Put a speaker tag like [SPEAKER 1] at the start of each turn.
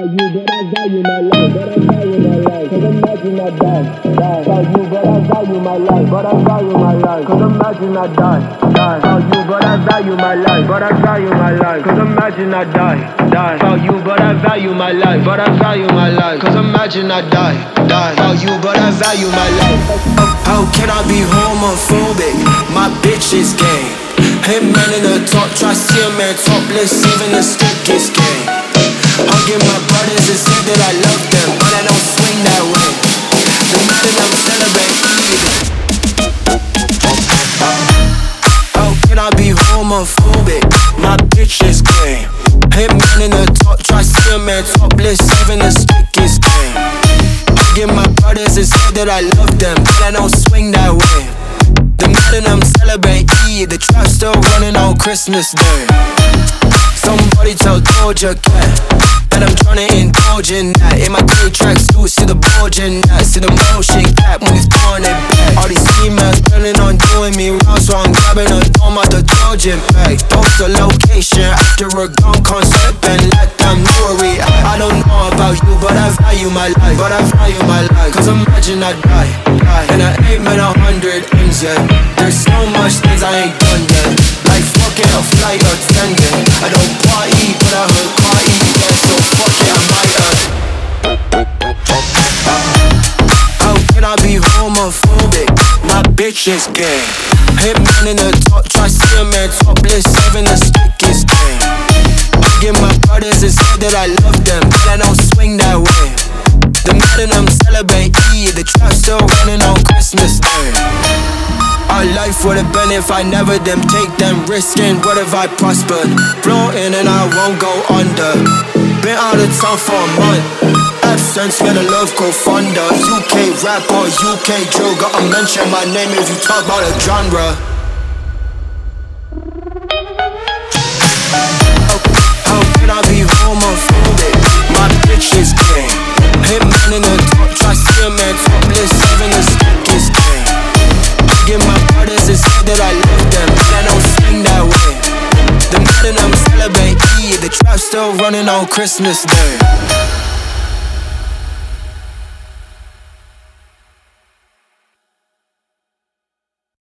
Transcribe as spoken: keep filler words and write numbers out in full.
[SPEAKER 1] you, but I value my life, but I value my life. Cause imagine I die, die. About you, but I value my life, but I value my life. Cause imagine I die, die. About you, but I value my life, but I value my life. Cause imagine I die, die. About you, but I value my life, but I value my life. Cause imagine I die, die. About you, but I value my life.
[SPEAKER 2] How can I be homophobic? My bitch is gay. Hey man in the top, try see a man topless, even the stick is gay. Hugging my brothers and say that I love them, but I don't swing that way. The night that I'm celebrating. How can I be homophobic? My bitch is gay. Hey man in the top, try see a man topless, even the stick is gay. Hugging my brothers and say that I love them, but I don't swing that way. The night that I'm celebrating, the trap still running on Christmas Day. Somebody tell Doja Cat that I'm tryna indulge in that. In my green track suit, see the bulge in that. See the motion cap when he's throwing it back. All these females planning on doing me wrong, so I'm grabbing a dome out the Trojan bag. Post the location after a gun concert and let them know where we at. I don't know about you, but I value my life, but I value my life. Cause imagine I die, die. And I ain't met a hundred ends yet. There's so much things I ain't done yet. Like fucking a flight attendant. I don't party, but I heard party, yeah, so fuck it, I might have. How can I be homophobic? My bitch is gay. Hit man in the top, try see a man topless, even the stick is gay. Hugging my brothers and say that I love them, but I don't swing that way. The night that I'm celebrating, the trap still running on Christmas Day. Our life would have been if I never them take them risking. What if I prospered? Floating and I won't go under. Been out of town for a month. Absence made a love go fonder. U K rap or U K drill. Gotta mention my name if you talk about a genre. How, how can I be homophobic? My bitch is gay. Hit man in the top, try see a man topless, even the stick is gay. Hugging my brothers and say that I love them, but I don't swing that way. The night that I'm celebrating, the trap still running on Christmas Day.